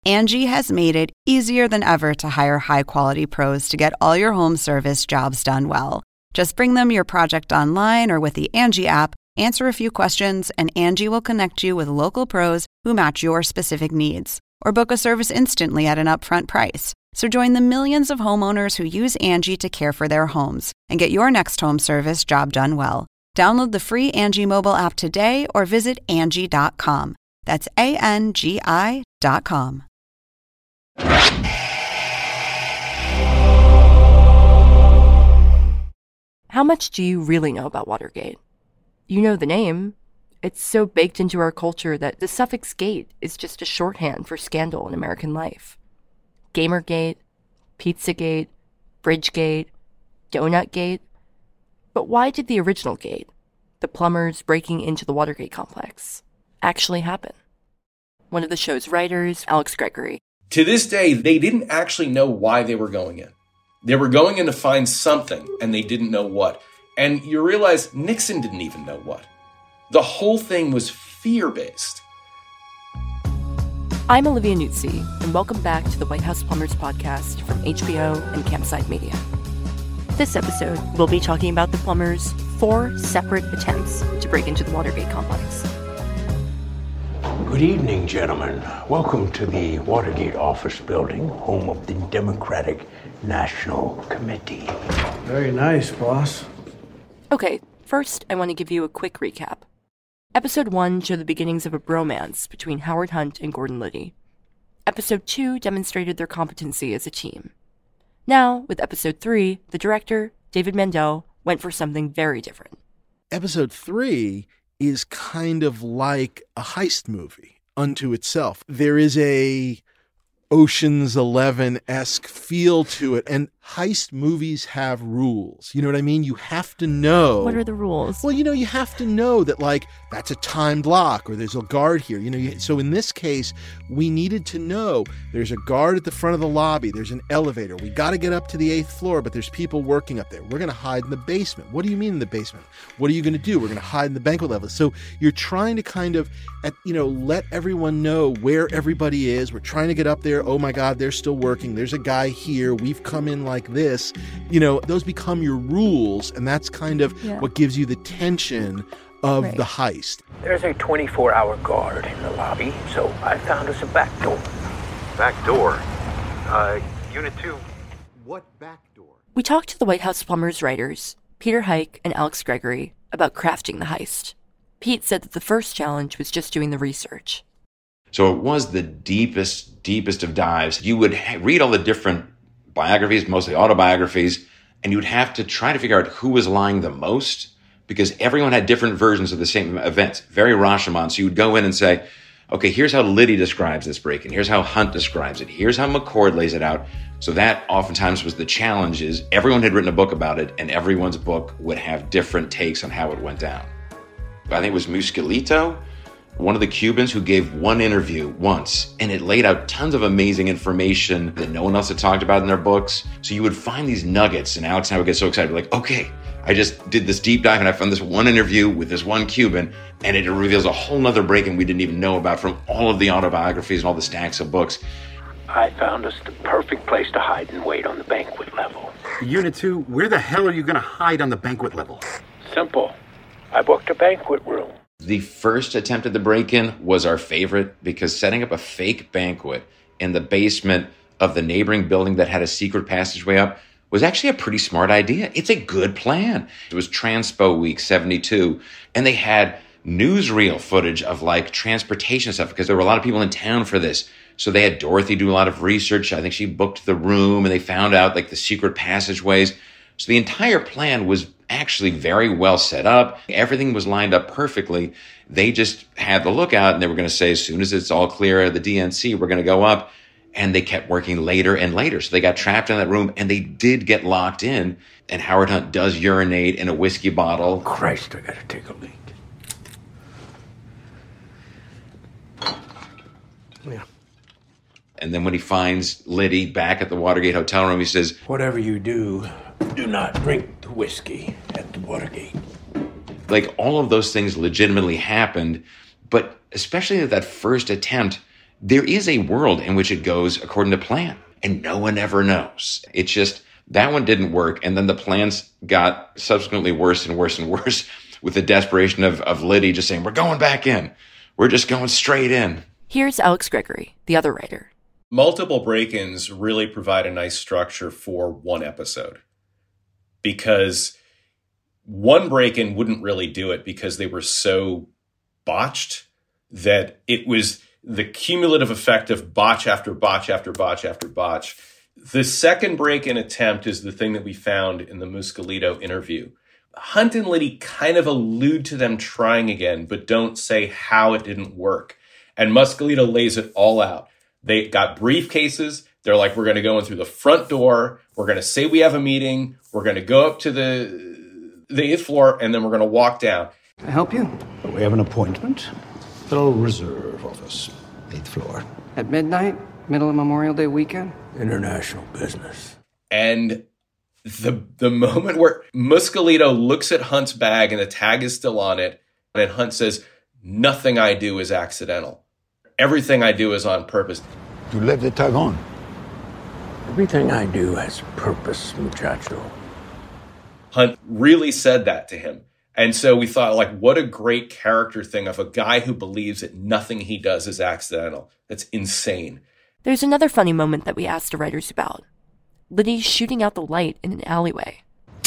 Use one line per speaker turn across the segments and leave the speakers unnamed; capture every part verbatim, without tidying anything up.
Angie has made it easier than ever to hire high-quality pros to get all your home service jobs done well. Just bring them your project online or with the Angie app, answer a few questions, and Angie will connect you with local pros who match your specific needs. Or book a service instantly at an upfront price. So join the millions of homeowners who use Angie to care for their homes and get your next home service job done well. Download the free Angie mobile app today or visit Angie dot com. That's A N G I dot com.
How much do you really know about Watergate? You know the name. It's so baked into our culture that the suffix gate is just a shorthand for scandal in American life. Gamergate, Pizzagate, Bridgegate, Donutgate. But why did the original gate, the plumbers breaking into the Watergate complex, actually happen? One of the show's writers, Alex Gregory.
To this day, they didn't actually know why they were going in. They were going in to find something, and they didn't know what. And you realize Nixon didn't even know what. The whole thing was fear-based.
I'm Olivia Nuzzi, and welcome back to the White House Plumbers podcast from H B O and Campside Media. This episode, we'll be talking about the plumbers' four separate attempts to break into the Watergate complex.
Good evening, gentlemen. Welcome to the Watergate office building, home of the Democratic National Committee.
Very nice, boss.
Okay, first, I want to give you a quick recap. Episode one showed the beginnings of a bromance between Howard Hunt and Gordon Liddy. Episode two demonstrated their competency as a team. Now, with episode three, the director, David Mandel, went for something very different.
Episode three is kind of like a heist movie unto itself. There is a Ocean's Eleven-esque feel to it, and heist movies have rules. You know what I mean? You have to know.
What are the rules?
Well, you know, you have to know that, like, that's a timed lock or there's a guard here. You know, you, so in this case, we needed to know there's a guard at the front of the lobby. There's an elevator. We got to get up to the eighth floor, but there's people working up there. We're going to hide in the basement. What do you mean in the basement? What are you going to do? We're going to hide in the banquet level. So you're trying to kind of, at, you know, let everyone know where everybody is. We're trying to get up there. Oh my God, they're still working. There's a guy here. We've come in like this. You know, those become your rules, and that's kind of yeah. what gives you the tension of right. the heist.
There's a twenty-four hour guard in the lobby, so I found us a back door.
Back door? Uh, Unit two, what back door?
We talked to the White House Plumbers writers, Peter Hike and Alex Gregory, about crafting the heist. Pete said that the first challenge was just doing the research.
So it was the deepest, deepest of dives. You would ha- read all the different biographies, mostly autobiographies, and you'd have to try to figure out who was lying the most, because everyone had different versions of the same events. Very Rashomon. So you would go in and say, okay, here's how Liddy describes this break-in. Here's how Hunt describes it. Here's how McCord lays it out. So that oftentimes was the challenge, is everyone had written a book about it, and everyone's book would have different takes on how it went down. I think it was Muscolito, one of the Cubans, who gave one interview once, and it laid out tons of amazing information that no one else had talked about in their books. So you would find these nuggets, and Alex and I would get so excited, like, okay, I just did this deep dive and I found this one interview with this one Cuban, and it reveals a whole nother break-in we didn't even know about from all of the autobiographies and all the stacks of books.
I found us the perfect place to hide and wait on the banquet level.
Unit two, where the hell are you going to hide on the banquet level?
Simple. I booked a banquet room.
The first attempt at the break-in was our favorite, because setting up a fake banquet in the basement of the neighboring building that had a secret passageway up was actually a pretty smart idea. It's a good plan. It was Transpo Week seventy-two, and they had newsreel footage of, like, transportation stuff, because there were a lot of people in town for this. So they had Dorothy do a lot of research. I think she booked the room, and they found out, like, the secret passageways. So the entire plan was actually very well set up. Everything was lined up perfectly. They just had the lookout, and they were going to say, as soon as it's all clear of the D N C, we're going to go up. And they kept working later and later. So they got trapped in that room, and they did get locked in. And Howard Hunt does urinate in a whiskey bottle.
Christ, I gotta take a leak.
Yeah.
And then when he finds Liddy back at the Watergate hotel room, he says,
whatever you do, do not drink the whiskey at the Watergate.
Like, all of those things legitimately happened, but especially at that first attempt, there is a world in which it goes according to plan, and no one ever knows. It's just, that one didn't work, and then the plans got subsequently worse and worse and worse with the desperation of, of Liddy just saying, we're going back in. We're just going straight in.
Here's Alex Gregory, the other writer.
Multiple break-ins really provide a nice structure for one episode, because one break-in wouldn't really do it because they were so botched that it was the cumulative effect of botch after botch after botch after botch. The second break-in attempt is the thing that we found in the Muscolito interview. Hunt and Liddy kind of allude to them trying again, but don't say how it didn't work. And Muscolito lays it all out. They got briefcases. They're like, we're going to go in through the front door. We're going to say we have a meeting. We're going to go up to the, the eighth floor, and then we're going to walk down.
Can I help you?
We have an appointment. Federal Reserve Office, eighth floor.
At midnight? Middle of Memorial Day weekend?
International business.
And the the moment where Muscolito looks at Hunt's bag and the tag is still on it, and Hunt says, nothing I do is accidental. Everything I do is on purpose.
You left the tag on. Everything I do has purpose, muchacho.
Hunt really said that to him. And so we thought, like, what a great character thing of a guy who believes that nothing he does is accidental. That's insane.
There's another funny moment that we asked the writers about. Liddy shooting out the light in an alleyway.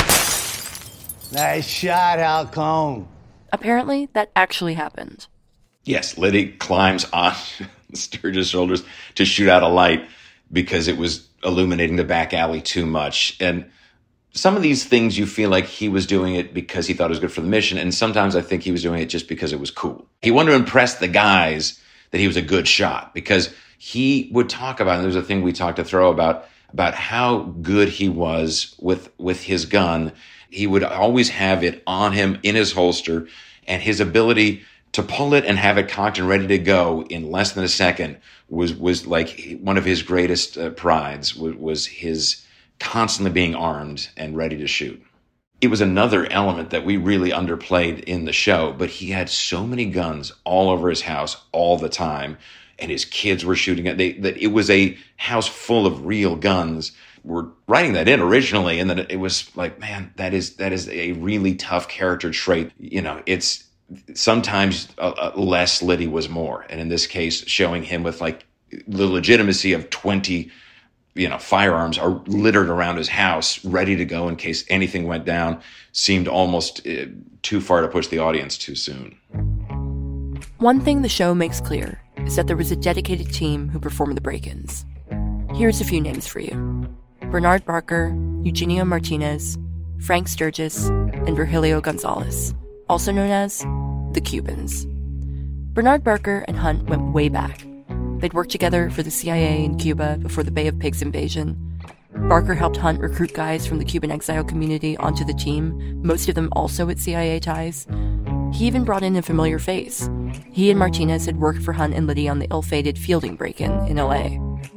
Nice shot, Halcone.
Apparently, that actually happened.
Yes, Liddy climbs on Sturgis' shoulders to shoot out a light because it was illuminating the back alley too much. And some of these things you feel like he was doing it because he thought it was good for the mission, and sometimes I think he was doing it just because it was cool. He wanted to impress the guys that he was a good shot, because he would talk about, and there was a thing we talked to Throw about, about how good he was with, with his gun. He would always have it on him in his holster, and his ability to pull it and have it cocked and ready to go in less than a second was, was like one of his greatest uh, prides, was, was his constantly being armed and ready to shoot. It was another element that we really underplayed in the show, but he had so many guns all over his house all the time, and his kids were shooting it. They, that it was a house full of real guns. We're writing that in originally, and then it was like, man, that is that is a really tough character trait. You know, it's sometimes uh, less Liddy was more, and in this case, showing him with like the legitimacy of twenty, you know, firearms are littered around his house, ready to go in case anything went down, seemed almost uh, too far to push the audience too soon.
One thing the show makes clear is that there was a dedicated team who performed the break-ins. Here's a few names for you. Bernard Barker, Eugenio Martinez, Frank Sturgis, and Virgilio Gonzalez, also known as the Cubans. Bernard Barker and Hunt went way back. They'd worked together for the C I A in Cuba before the Bay of Pigs invasion. Barker helped Hunt recruit guys from the Cuban exile community onto the team, most of them also with C I A ties. He even brought in a familiar face. He and Martinez had worked for Hunt and Liddy on the ill-fated Fielding break-in in L A.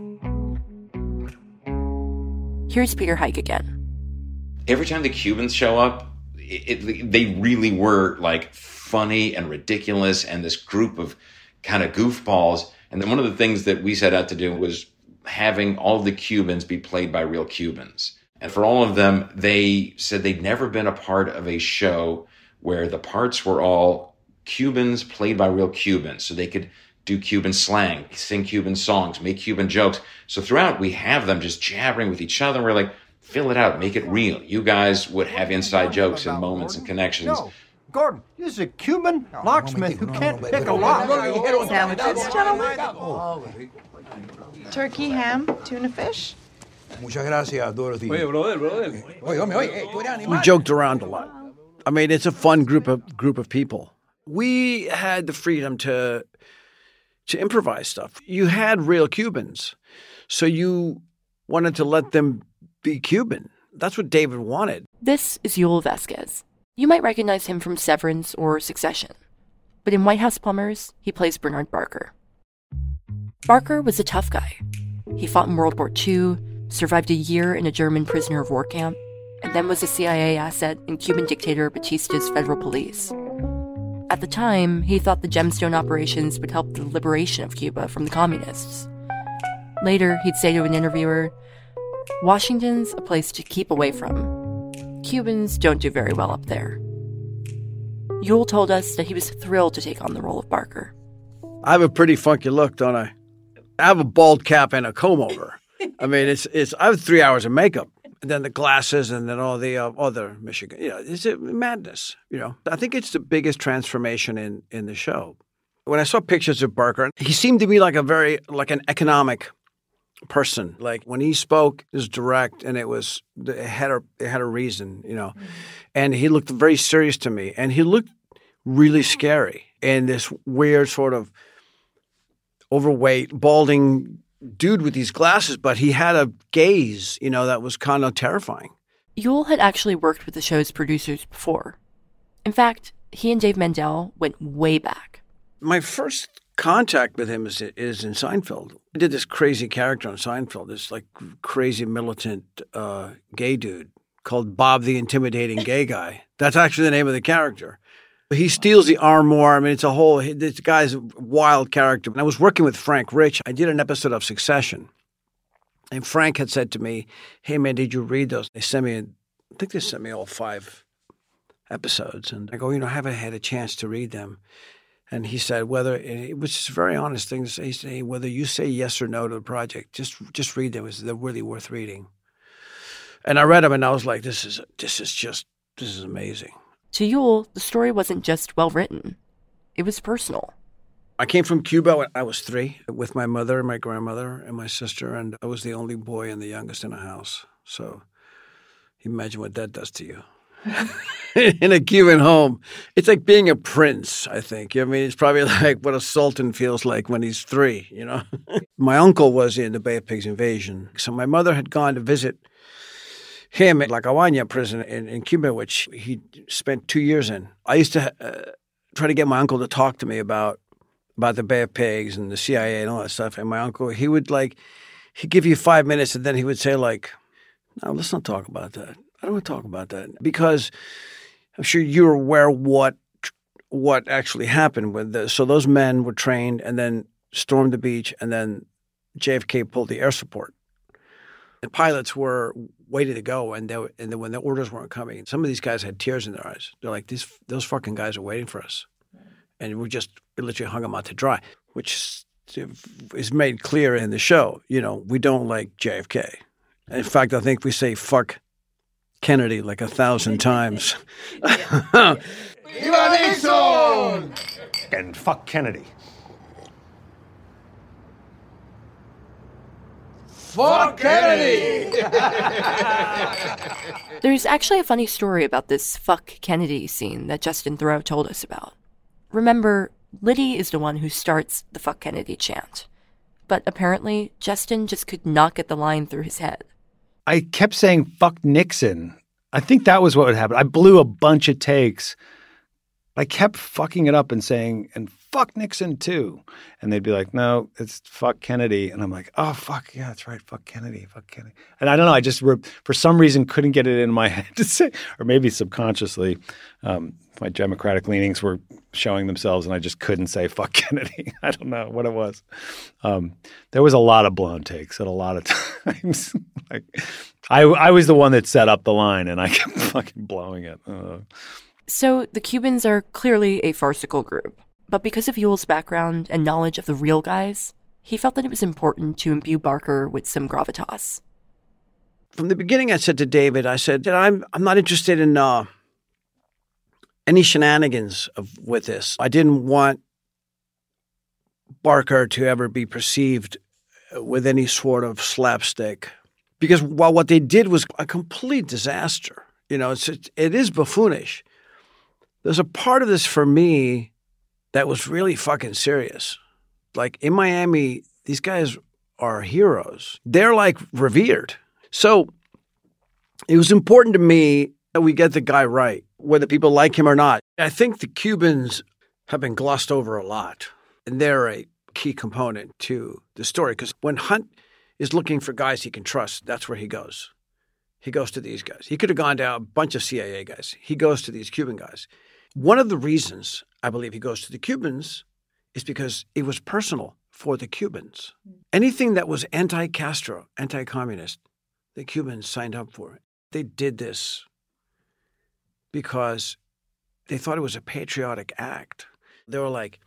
Here's Peter Hike again.
Every time the Cubans show up, it, it, they really were like funny and ridiculous, and this group of kind of goofballs. And then one of the things that we set out to do was having all of the Cubans be played by real Cubans. And for all of them, they said they'd never been a part of a show where the parts were all Cubans played by real Cubans, so they could do Cuban slang, sing Cuban songs, make Cuban jokes. So throughout, we have them just jabbering with each other. We're like, fill it out, make it real. You guys would have inside jokes and moments and connections.
No, Gordon, this is a Cuban locksmith who can't pick a lock.
Sandwiches, gentlemen. Turkey, ham, tuna fish.
Muchas gracias, Dorothy.
Oye, brother, brother.
Oye, hombre, oye, tú eres animal.
We joked around a lot. I mean, it's a fun group of group of people. We had the freedom to to improvise stuff. You had real Cubans, so you wanted to let them be Cuban. That's what David wanted.
This is Yul Vasquez. You might recognize him from Severance or Succession. But in White House Plumbers, he plays Bernard Barker. Barker was a tough guy. He fought in World War Two, survived a year in a German prisoner of war camp, and then was a C I A asset in Cuban dictator Batista's federal police. At the time, he thought the gemstone operations would help the liberation of Cuba from the communists. Later, he'd say to an interviewer, "Washington's a place to keep away from. Cubans don't do very well up there." Ewell told us that he was thrilled to take on the role of Barker.
I have a pretty funky look, don't I? I have a bald cap and a comb over. I mean, it's it's. I have three hours of makeup, and then the glasses, and then all the uh, other Michigan. You know, it's a madness. You know, I think it's the biggest transformation in in the show. When I saw pictures of Barker, he seemed to be like a very like an economic person. Like when he spoke, it was direct, and it was it had a it had a reason. You know, mm-hmm. And he looked very serious to me, and he looked really scary in this weird sort of overweight, balding dude with these glasses, but he had a gaze, you know, that was kind of terrifying.
Ewell had actually worked with the show's producers before. In fact, he and Dave Mandel went way back.
My first contact with him is, is in Seinfeld. I did this crazy character on Seinfeld, this like crazy militant uh, gay dude called Bob the Intimidating Gay Guy. That's actually the name of the character. He steals the armoire. I mean, it's a whole, this guy's a wild character. And I was working with Frank Rich. I did an episode of Succession. And Frank had said to me, "Hey, man, did you read those?" They sent me, I think they sent me all five episodes. And I go, you know, I haven't had a chance to read them. And he said, whether, it was just a very honest thing to say, he said, "Hey, whether you say yes or no to the project, just just read them. They're really worth reading." And I read them, and I was like, this is, this is just, this is amazing.
To Ewell, the story wasn't just well-written. It was personal.
I came from Cuba when I was three with my mother, my grandmother, and my sister, and I was the only boy and the youngest in the house. So imagine what that does to you. In a Cuban home. It's like being a prince, I think. I mean, it's probably like what a sultan feels like when he's three, you know? My uncle was in the Bay of Pigs invasion. So my mother had gone to visit him at La Cabaña prison in, in Cuba, which he spent two years in. I used to uh, try to get my uncle to talk to me about about the Bay of Pigs and the C I A and all that stuff. And my uncle, he would like, he'd give you five minutes and then he would say like, "No, let's not talk about that. I don't want to talk about that." Because I'm sure you're aware what what actually happened with this. So those men were trained and then stormed the beach, and then J F K pulled the air support. The pilots were waiting to go, and they were, and then when the orders weren't coming, some of these guys had tears in their eyes. They're like, "These those fucking guys are waiting for us," and we just we literally hung them out to dry, which is made clear in the show. You know, we don't like J F K. In fact, I think we say "fuck Kennedy" like a thousand times.
Viva Nixon! And fuck Kennedy.
Fuck Kennedy!
There's actually a funny story about this fuck Kennedy scene that Justin Theroux told us about. Remember, Liddy is the one who starts the fuck Kennedy chant. But apparently, Justin just could not get the line through his head.
I kept saying fuck Nixon. I think that was what would happen. I blew a bunch of takes. I kept fucking it up and saying, and fuck Nixon too. And they'd be like, "No, it's fuck Kennedy." And I'm like, "Oh, fuck, yeah, that's right. Fuck Kennedy, fuck Kennedy." And I don't know, I just, re- for some reason, couldn't get it in my head to say, or maybe subconsciously, um, my Democratic leanings were showing themselves and I just couldn't say fuck Kennedy. I don't know what it was. Um, there was a lot of blown takes at a lot of times. like, I, I was the one that set up the line and I kept fucking blowing it. Uh,
So the Cubans are clearly a farcical group, but because of Ewell's background and knowledge of the real guys, he felt that it was important to imbue Barker with some gravitas.
From the beginning, I said to David, I said, I'm I'm not interested in uh, any shenanigans of, with this. I didn't want Barker to ever be perceived with any sort of slapstick, because while what they did was a complete disaster, you know, it's it, it is buffoonish. There's a part of this for me that was really fucking serious. Like in Miami, these guys are heroes. They're like revered. So it was important to me that we get the guy right, whether people like him or not. I think the Cubans have been glossed over a lot, and they're a key component to the story. Because when Hunt is looking for guys he can trust, that's where he goes. He goes to these guys. He could have gone to a bunch of C I A guys. He goes to these Cuban guys. One of the reasons I believe he goes to the Cubans is because it was personal for the Cubans. Anything that was anti-Castro, anti-communist, the Cubans signed up for it. They did this because they thought it was a patriotic act. They were like,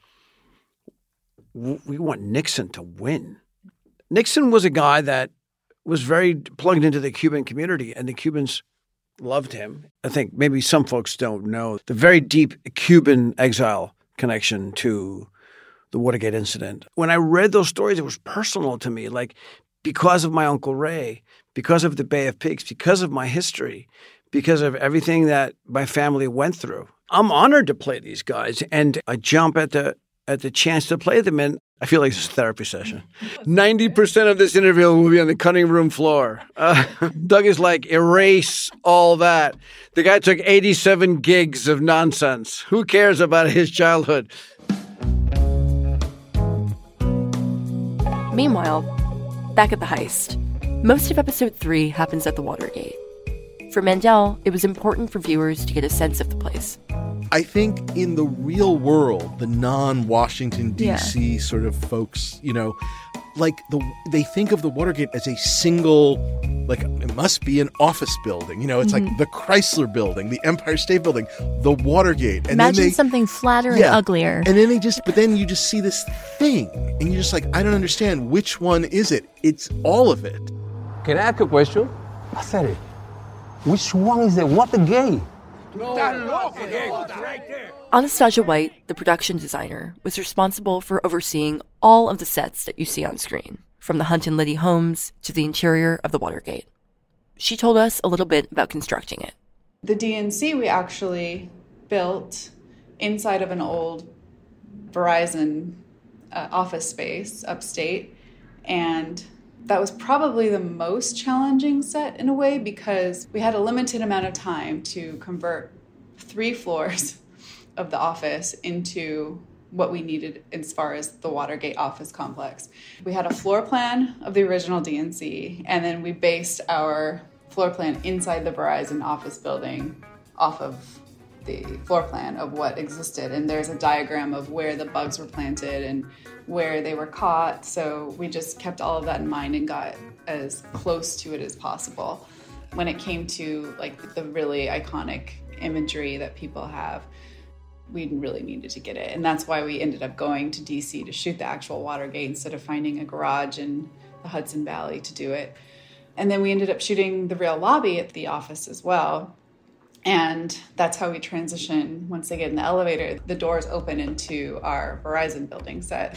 we want Nixon to win. Nixon was a guy that was very plugged into the Cuban community, and the Cubans loved him. I think maybe some folks don't know the very deep Cuban exile connection to the Watergate incident. When I read those stories, it was personal to me, like because of my Uncle Ray, because of the Bay of Pigs, because of my history, because of everything that my family went through. I'm honored to play these guys, and I jump at the at the chance to play them, and I feel like it's a therapy session. ninety percent of this interview will be on the cutting room floor. Uh, Doug is like, erase all that. The guy took eighty-seven gigs of nonsense. Who cares about his childhood?
Meanwhile, back at the heist, most of episode three happens at the Watergate. For Mandel, it was important for viewers to get a sense of the place.
I think in the real world, the non-Washington, D C
Yeah.
sort of folks, you know, like the they think of the Watergate as a single, like it must be an office building. You know, it's
Mhm.
like the Chrysler Building, the Empire State Building, the Watergate. And
Imagine
then they,
something flatter
Yeah.
and uglier.
And then they just, but then you just see this thing, and you're just like, I don't understand. Which one is it? It's all of it.
Can I ask a question? I said it. Which one is the Watergate?
Anastasia White, the production designer, was responsible for overseeing all of the sets that you see on screen, from the Hunt and Liddy homes to the interior of the Watergate. She told us a little bit about constructing it.
The D N C we actually built inside of an old Verizon uh, office space upstate, and that was probably the most challenging set in a way because we had a limited amount of time to convert three floors of the office into what we needed as far as the Watergate office complex. We had a floor plan of the original D N C, and then we based our floor plan inside the Verizon office building off of the floor plan of what existed. And there's a diagram of where the bugs were planted and where they were caught. So we just kept all of that in mind and got as close to it as possible. When it came to like the really iconic imagery that people have, we really needed to get it. And that's why we ended up going to D C to shoot the actual Watergate instead of finding a garage in the Hudson Valley to do it. And then we ended up shooting the real lobby at the office as well. And that's how we transition. Once they get in the elevator, the doors open into our Verizon building set.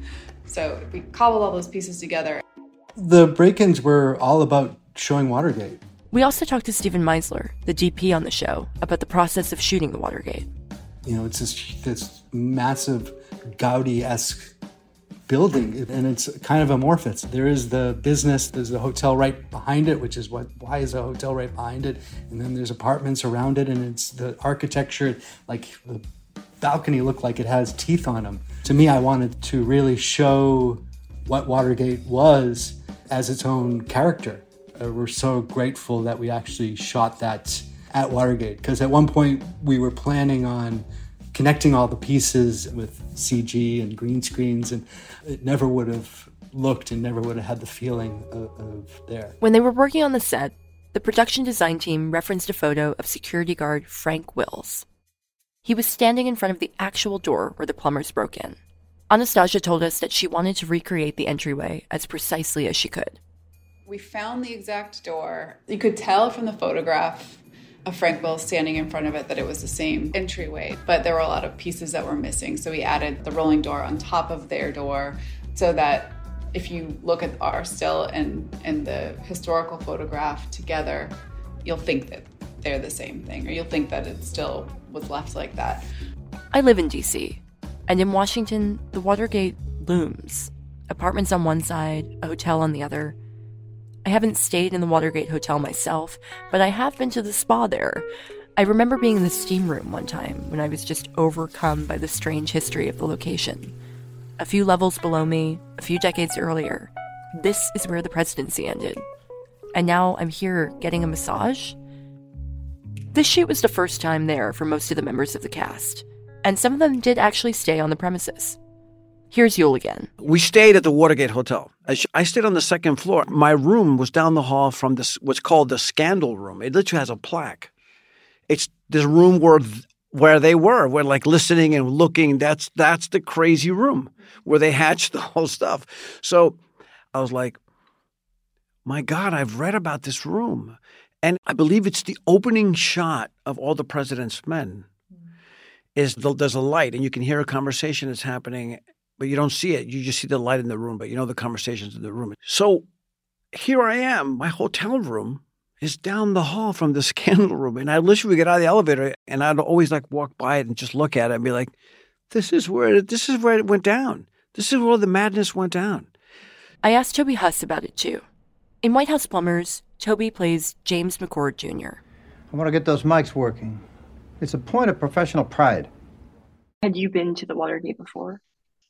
So we cobbled all those pieces together.
The break-ins were all about showing Watergate.
We also talked to Stephen Meisler, the D P on the show, about the process of shooting the Watergate.
You know, it's this, this massive Gaudi-esque building, and it's kind of amorphous. There is the business, there's the hotel right behind it, which is what, why is a hotel right behind it? And then there's apartments around it, and it's the architecture, like the balcony looked like it has teeth on them. To me, I wanted to really show what Watergate was as its own character. Uh, we're so grateful that we actually shot that at Watergate, because at one point we were planning on connecting all the pieces with C G and green screens, and it never would have looked and never would have had the feeling of, of there.
When they were working on the set, the production design team referenced a photo of security guard Frank Wills. He was standing in front of the actual door where the plumbers broke in. Anastasia told us that she wanted to recreate the entryway as precisely as she could.
We found the exact door. You could tell from the photograph of Frank Wills standing in front of it that it was the same entryway, but there were a lot of pieces that were missing. So we added the rolling door on top of their door so that if you look at our still and, and the historical photograph together, you'll think that they're the same thing, or you'll think that it still was left like that.
I live in D C, and in Washington, the Watergate looms. Apartments on one side, a hotel on the other. I haven't stayed in the Watergate Hotel myself, but I have been to the spa there. I remember being in the steam room one time when I was just overcome by the strange history of the location. A few levels below me, a few decades earlier, this is where the presidency ended. And now I'm here getting a massage? This shoot was the first time there for most of the members of the cast, And some of them did actually stay on the premises. Here's Yul again.
We stayed at the Watergate Hotel. I stayed on the second floor. My room was down the hall from this, what's called the Scandal Room. It literally has a plaque. It's this room where where they were, where like listening and looking. That's that's the crazy room where they hatched the whole stuff. So I was like, my God, I've read about this room. And I believe it's the opening shot of All the President's Men. Is the, there's a light, and you can hear a conversation that's happening, but you don't see it. You just see the light in the room, but you know the conversations in the room. So here I am. My hotel room is down the hall from the Scandal Room. And I literally would get out of the elevator, and I'd always like walk by it and just look at it and be like, this is where it, this is where it went down. This is where the madness went down.
I asked Toby Huss about it too. In White House Plumbers, Toby plays James McCord Junior
I want to get those mics working. It's a point of professional pride.
Had you been to the Watergate before?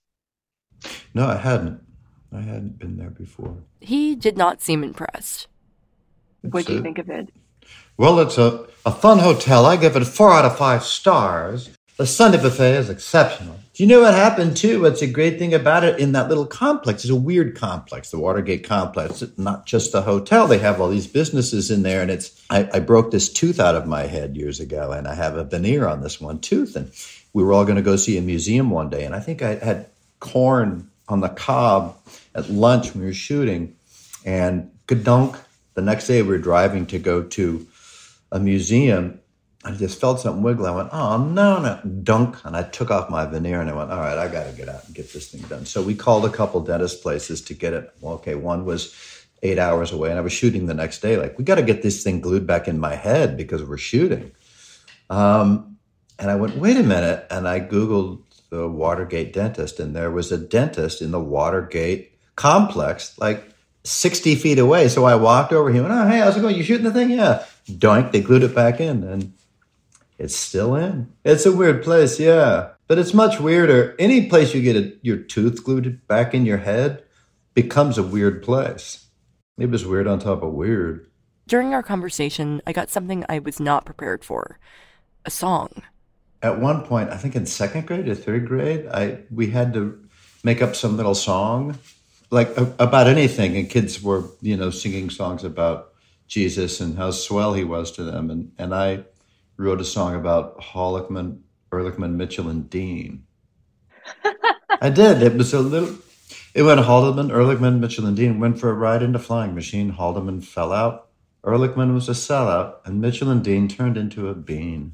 No, I hadn't. I hadn't been there before.
He did not seem impressed.
What do you think of it?
Well, it's a, a fun hotel. I give it four out of five stars. The Sunday buffet is exceptional. Do you know what happened, too? What's a great thing about it in that little complex? It's a weird complex, the Watergate complex. It's not just a hotel. They have all these businesses in there, and it's. I, I broke this tooth out of my head years ago, and I have a veneer on this one tooth, and we were all going to go see a museum one day, and I think I had corn on the cob at lunch when we were shooting, and gadunk. The next day we were driving to go to a museum. I just felt something wiggle. I went, oh, no, no, dunk. And I took off my veneer and I went, all right, I got to get out and get this thing done. So we called a couple dentist places to get it. Well, okay, one was eight hours away and I was shooting the next day. Like, we got to get this thing glued back in my head because we're shooting. Um, and I went, wait a minute. And I Googled the Watergate dentist, and there was a dentist in the Watergate complex, like sixty feet away. So I walked over here and went, oh, hey, how's it going? You shooting the thing? Yeah. Doink, they glued it back in, and it's still in. It's a weird place, yeah. But it's much weirder. Any place you get a, your tooth glued back in your head becomes a weird place. It was weird on top of weird.
During our conversation, I got something I was not prepared for. A song.
At one point, I think in second grade or third grade, I we had to make up some little song, like a, about anything. And kids were, you know, singing songs about Jesus and how swell he was to them. And, and I wrote a song about Hollickman, Ehrlichman, Mitchell, and Dean. I did. It was a little... It went Haldeman, Ehrlichman, Mitchell, and Dean went for a ride in a flying machine. Haldeman fell out. Ehrlichman was a sellout. And Mitchell and Dean turned into a bean.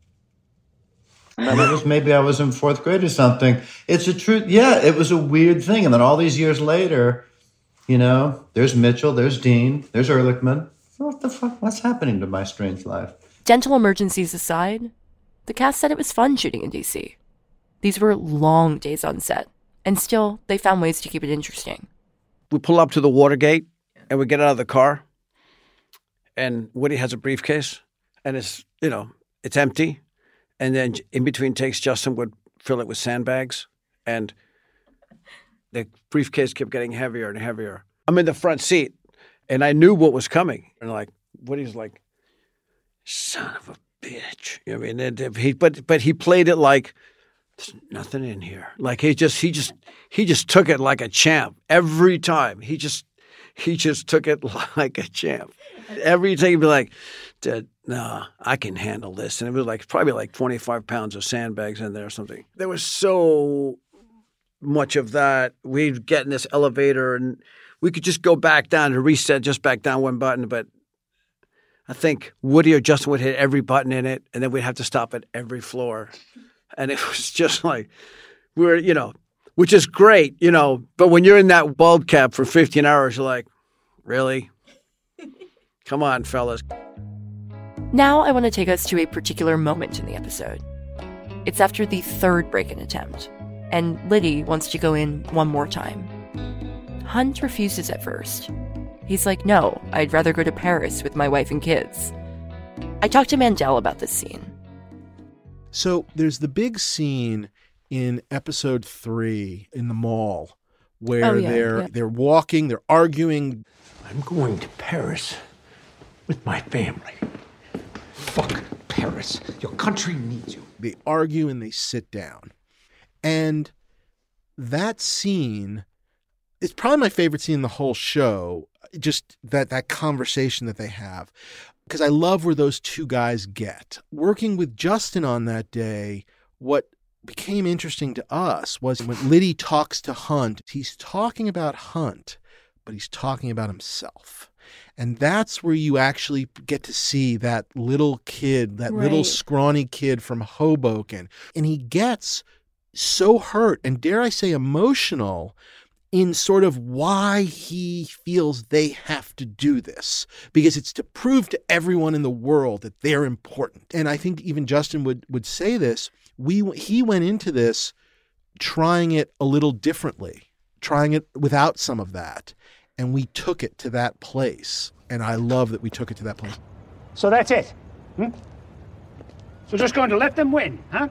And it was maybe I was in fourth grade or something. It's a truth. Yeah, it was a weird thing. And then all these years later, you know, there's Mitchell, there's Dean, there's Ehrlichman. What the fuck? What's happening to my strange life?
Dental emergencies aside, the cast said it was fun shooting in D C. These were long days on set, and still, they found ways to keep it interesting.
We pull up to the Watergate, and we get out of the car, and Woody has a briefcase, and it's, you know, it's empty. And then in between takes, Justin would fill it with sandbags, and the briefcase kept getting heavier and heavier. I'm in the front seat, and I knew what was coming. And like, Woody's like, son of a bitch. I mean, it, he, but but he played it like there's nothing in here. Like he just he just he just took it like a champ every time. He just he just took it like a champ. Every time he'd be like, no, I can handle this. And it was like probably like twenty-five pounds of sandbags in there or something. There was so much of that. We'd get in this elevator and we could just go back down and reset just back down one button. But I think Woody or Justin would hit every button in it, and then we'd have to stop at every floor. And it was just like, we were, you know, which is great, you know, but when you're in that bulb cap for fifteen hours, you're like, really? Come on, fellas.
Now I want to take us to a particular moment in the episode. It's after the third break-in attempt, and Liddy wants to go in one more time. Hunt refuses at first. He's like, no, I'd rather go to Paris with my wife and kids. I talked to Mandel about this scene.
So there's the big scene in episode three in the mall where
Oh, yeah,
they're
yeah.
they're walking, they're arguing.
I'm going to Paris with my family. Fuck Paris. terrorists. Your country needs you.
They argue and they sit down. And that scene is probably my favorite scene in the whole show, just that, that conversation that they have. Because I love where those two guys get. Working with Justin on that day, what became interesting to us was when Liddy talks to Hunt, he's talking about Hunt, but he's talking about himself. And that's where you actually get to see that little kid, that
Right.
little scrawny kid from Hoboken. And he gets so hurt and, dare I say, emotional in sort of why he feels they have to do this, because it's to prove to everyone in the world that they're important. And I think even Justin would, would say this. We he went into this trying it a little differently, trying it without some of that. And we took it to that place. And I love that we took it to that place.
So that's it? Hmm? So just going to let them win, huh?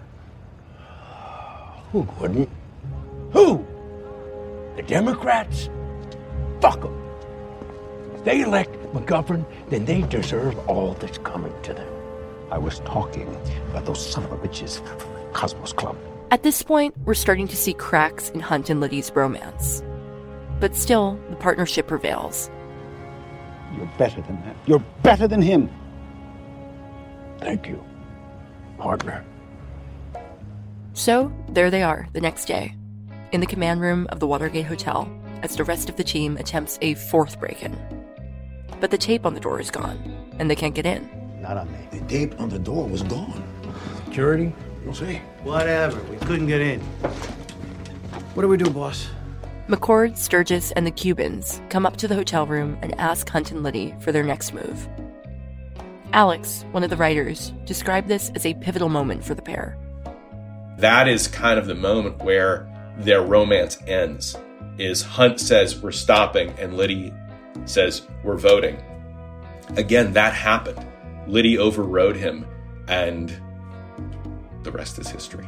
Who wouldn't? Who? The Democrats? Fuck them. If they elect McGovern, then they deserve all that's coming to them. I was talking about those son of a bitches from the Cosmos Club.
At this point, we're starting to see cracks in Hunt and Liddy's bromance. But still, the partnership prevails.
You're better than that. You're better than him.
Thank you, partner.
So, there they are the next day, in the command room of the Watergate Hotel, as the rest of the team attempts a fourth break-in. But the tape on the door is gone, and they can't get in.
Not on me. The tape on the door was gone. Security? You'll see.
Whatever. We couldn't get in. What do we do, boss?
McCord, Sturgis, and the Cubans come up to the hotel room and ask Hunt and Liddy for their next move. Alex, one of the writers, described this as a pivotal moment for the pair.
That is kind of the moment where their romance ends, is Hunt says, we're stopping, and Liddy says, we're voting. Again, that happened. Liddy overrode him, and the rest is history.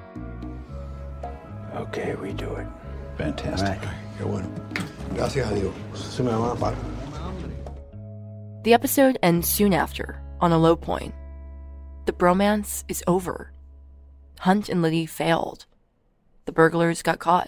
Okay, we do it.
Fantastic.
Qué bueno. Gracias a Dios. Se me va a pagar.
The episode ends soon after, on a low point. The bromance is over. Hunt and Liddy failed. The burglars got caught.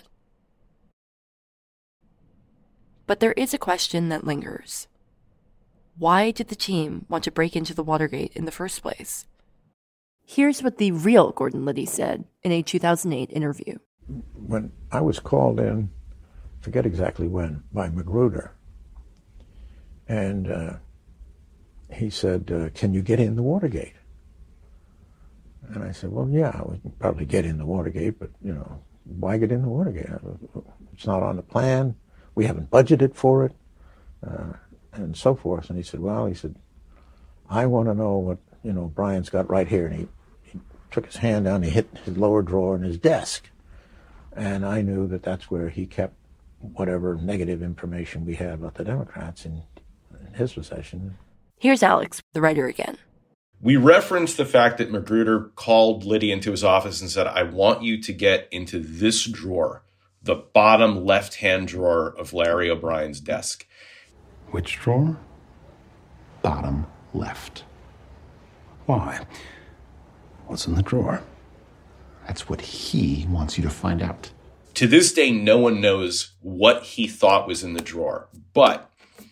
But there is a question that lingers. Why did the team want to break into the Watergate in the first place? Here's what the real Gordon Liddy said in a two thousand eight interview.
When I was called in, forget exactly when, by Magruder, and uh, he said, uh, can you get in the Watergate? And I said, well, yeah, we can probably get in the Watergate, but, you know, why get in the Watergate? It's not on the plan. We haven't budgeted for it, uh, and so forth. And he said, well, he said, I want to know what, you know, Brian's got right here. And he, he took his hand down, he hit his lower drawer in his desk. And I knew that that's where he kept whatever negative information we had about the Democrats in, in his possession.
Here's Alex, the writer again.
We referenced the fact that Magruder called Liddy into his office and said, I want you to get into this drawer, the bottom left-hand drawer of Larry O'Brien's desk.
Which drawer? Bottom left. Why? What's in the drawer? That's what he wants you to find out.
To this day, no one knows what he thought was in the drawer. But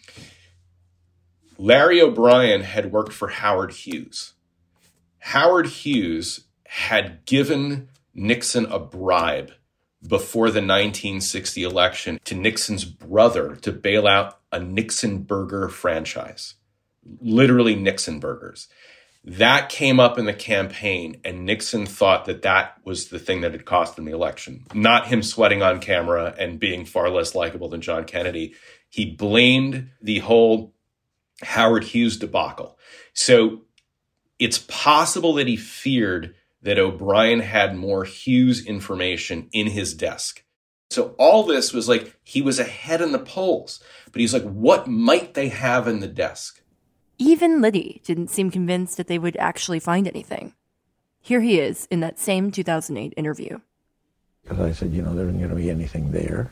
Larry O'Brien had worked for Howard Hughes. Howard Hughes had given Nixon a bribe before the nineteen sixty election to Nixon's brother to bail out a Nixon burger franchise. Literally Nixon burgers. That came up in the campaign, and Nixon thought that that was the thing that had cost him the election. Not him sweating on camera and being far less likable than John Kennedy. He blamed the whole Howard Hughes debacle. So it's possible that he feared that O'Brien had more Hughes information in his desk. So all this was like, he was ahead in the polls, but he's like, what might they have in the desk?
Even Liddy didn't seem convinced that they would actually find anything. Here he is in that same two thousand eight interview.
Because I said, you know, there isn't going to be anything there.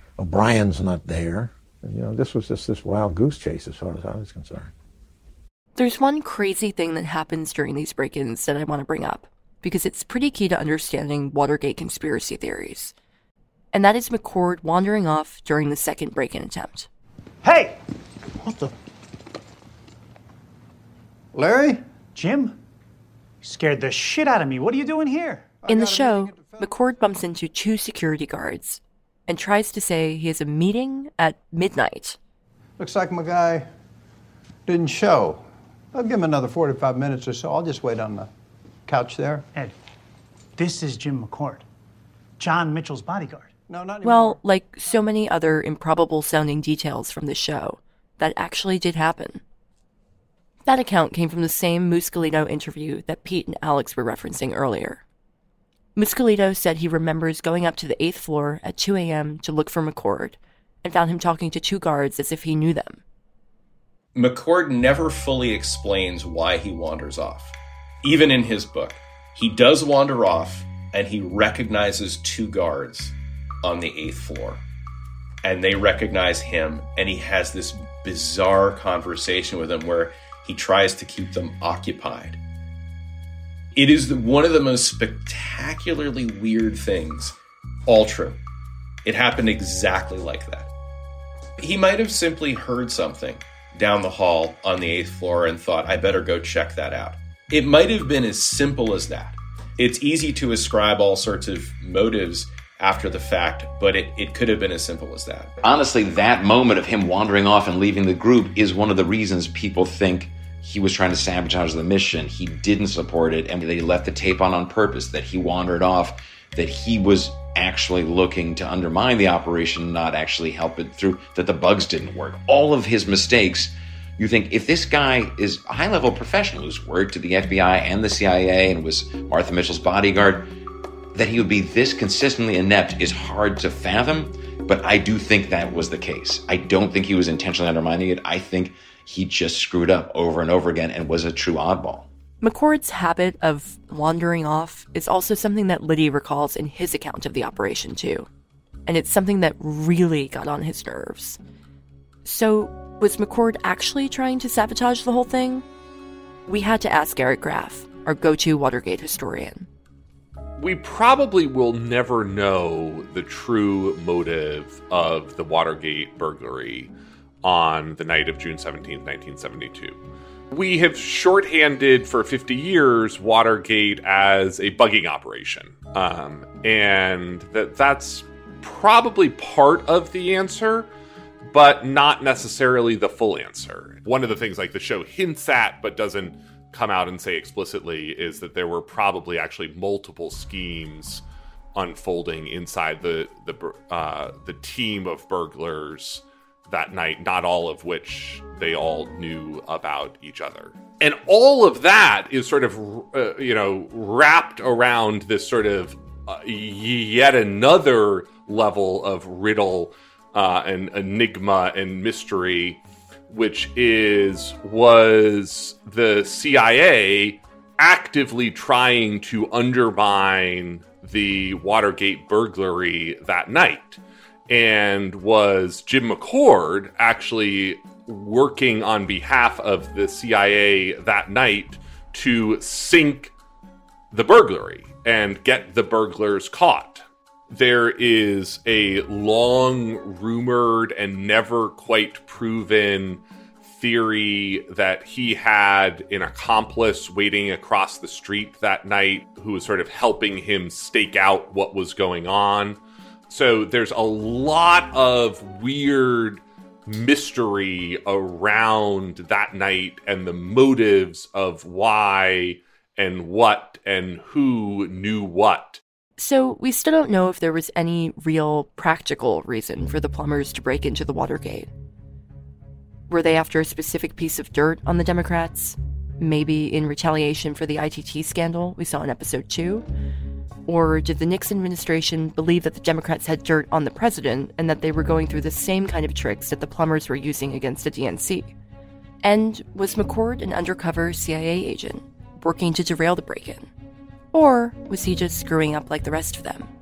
O'Brien's not there. And, you know, this was just this wild goose chase as far as I was concerned.
There's one crazy thing that happens during these break-ins that I want to bring up, because it's pretty key to understanding Watergate conspiracy theories. And that is McCord wandering off during the second break-in attempt.
Hey! What the? Larry? Jim? You scared the shit out of me. What are you doing here?
In the show, McCord bumps into two security guards and tries to say he has a meeting at midnight.
Looks like my guy didn't show. I'll give him another forty-five minutes or so. I'll just wait on the couch there.
Ed, this is Jim McCord, John Mitchell's bodyguard.
No, not anymore.
Well, like so many other improbable-sounding details from the show, that actually did happen. That account came from the same Muscolito interview that Pete and Alex were referencing earlier. Muscolito said he remembers going up to the eighth floor at two a.m. to look for McCord, and found him talking to two guards as if he knew them.
McCord never fully explains why he wanders off. Even in his book, he does wander off, and he recognizes two guards on the eighth floor. And they recognize him, and he has this bizarre conversation with them where he tries to keep them occupied. It is the, one of the most spectacularly weird things, all true. It happened exactly like that. He might have simply heard something down the hall on the eighth floor and thought, I better go check that out. It might have been as simple as that. It's easy to ascribe all sorts of motives after the fact, but it, it could have been as simple as that.
Honestly, that moment of him wandering off and leaving the group is one of the reasons people think he was trying to sabotage the mission. He didn't support it, and they left the tape on on purpose, that he wandered off, that he was actually looking to undermine the operation, not actually help it through, that the bugs didn't work. All of his mistakes, you think, if this guy is a high-level professional who's worked at the F B I and the C I A and was Martha Mitchell's bodyguard, that he would be this consistently inept is hard to fathom, but I do think that was the case. I don't think he was intentionally undermining it. I think he just screwed up over and over again and was a true oddball.
McCord's habit of wandering off is also something that Liddy recalls in his account of the operation, too. And it's something that really got on his nerves. So, was McCord actually trying to sabotage the whole thing? We had to ask Eric Graff, our go-to Watergate historian.
We probably will never know the true motive of the Watergate burglary on the night of June seventeenth, nineteen seventy-two. We have shorthanded for fifty years Watergate as a bugging operation. Um, and that that's probably part of the answer, but not necessarily the full answer. One of the things like the show hints at, but doesn't come out and say explicitly, is that there were probably actually multiple schemes unfolding inside the the uh, the team of burglars that night, not all of which they all knew about each other. And all of that is sort of, uh, you know, wrapped around this sort of uh, yet another level of riddle uh, and enigma and mystery, which is, was the C I A actively trying to undermine the Watergate burglary that night? And was Jim McCord actually working on behalf of the C I A that night to sink the burglary and get the burglars caught? There is a long rumored and never quite proven theory that he had an accomplice waiting across the street that night who was sort of helping him stake out what was going on. So there's a lot of weird mystery around that night and the motives of why and what and who knew what.
So we still don't know if there was any real practical reason for the plumbers to break into the Watergate. Were they after a specific piece of dirt on the Democrats? Maybe in retaliation for the I T T scandal we saw in episode two? Or did the Nixon administration believe that the Democrats had dirt on the president and that they were going through the same kind of tricks that the plumbers were using against the D N C? And was McCord an undercover C I A agent working to derail the break-in? Or was he just screwing up like the rest of them?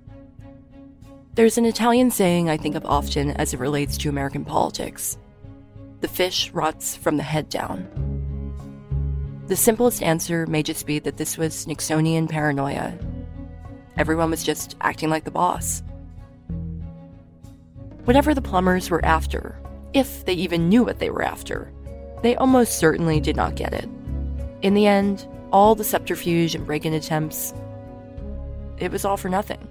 There's an Italian saying I think of often as it relates to American politics. The fish rots from the head down. The simplest answer may just be that this was Nixonian paranoia. Everyone was just acting like the boss. Whatever the plumbers were after, if they even knew what they were after, they almost certainly did not get it. In the end, all the subterfuge and break-in attempts, it was all for nothing.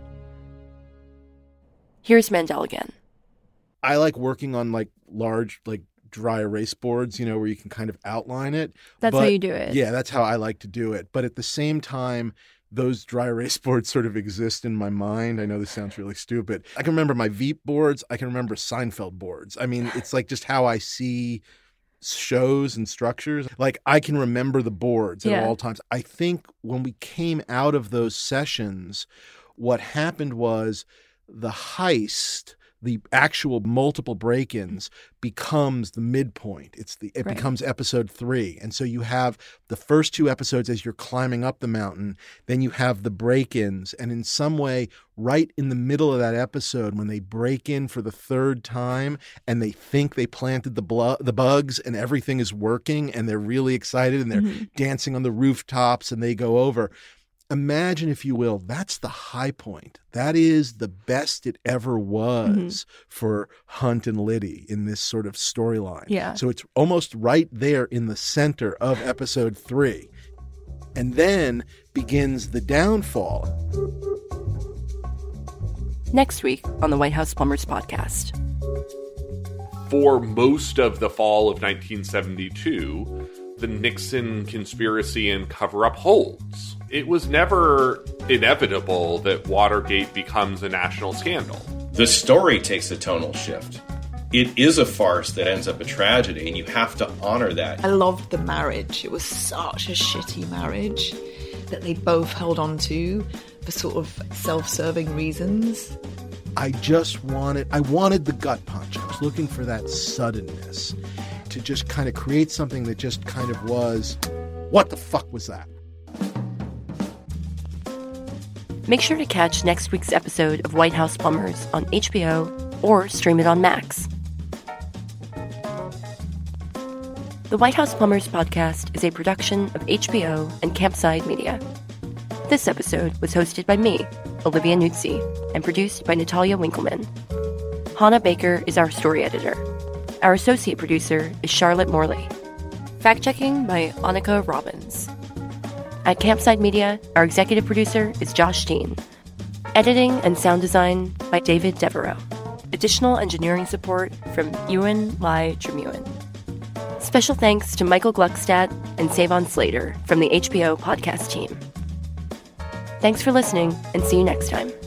Here's Mandel again.
I like working on like large, like dry erase boards, you know, where you can kind of outline it.
That's
but,
how you do it.
Yeah, that's how I like to do it. But at the same time, those dry erase boards sort of exist in my mind. I know this sounds really stupid. I can remember my Veep boards. I can remember Seinfeld boards. I mean, it's like just how I see shows and structures. Like I can remember the boards
Yeah.
at all times. I think when we came out of those sessions, what happened was the heist, the actual multiple break-ins becomes the midpoint. It's the it
Right.
becomes episode three. And so you have the first two episodes as you're climbing up the mountain, then you have the break-ins, and in some way, right in the middle of that episode, when they break in for the third time and they think they planted the blo- the bugs and everything is working and they're really excited and they're
Mhm.
dancing on the rooftops and they go over. Imagine, if you will, that's the high point. That is the best it ever was
Mhm.
for Hunt and Liddy in this sort of storyline.
Yeah.
So it's almost right there in the center of episode three. And then begins the downfall.
Next week on the White House Plumbers Podcast.
For most of the fall of nineteen seventy-two, the Nixon conspiracy and cover-up holds. It was never inevitable that Watergate becomes a national scandal.
The story takes a tonal shift. It is a farce that ends up a tragedy, and you have to honor that.
I loved the marriage. It was such a shitty marriage that they both held on to for sort of self-serving reasons.
I just wanted, I wanted the gut punch. I was looking for that suddenness to just kind of create something that just kind of was, what the fuck was that?
Make sure to catch next week's episode of White House Plumbers on H B O or stream it on Max. The White House Plumbers Podcast is a production of H B O and Campside Media. This episode was hosted by me, Olivia Nuzzi, and produced by Natalia Winkleman. Hannah Baker is our story editor. Our associate producer is Charlotte Morley. Fact-checking by Annika Robbins. At Campside Media, our executive producer is Josh Dean. Editing and sound design by David Devereaux. Additional engineering support from Ewan Lai Tremewen. Special thanks to Michael Gluckstadt and Savon Slater from the H B O podcast team. Thanks for listening, and see you next time.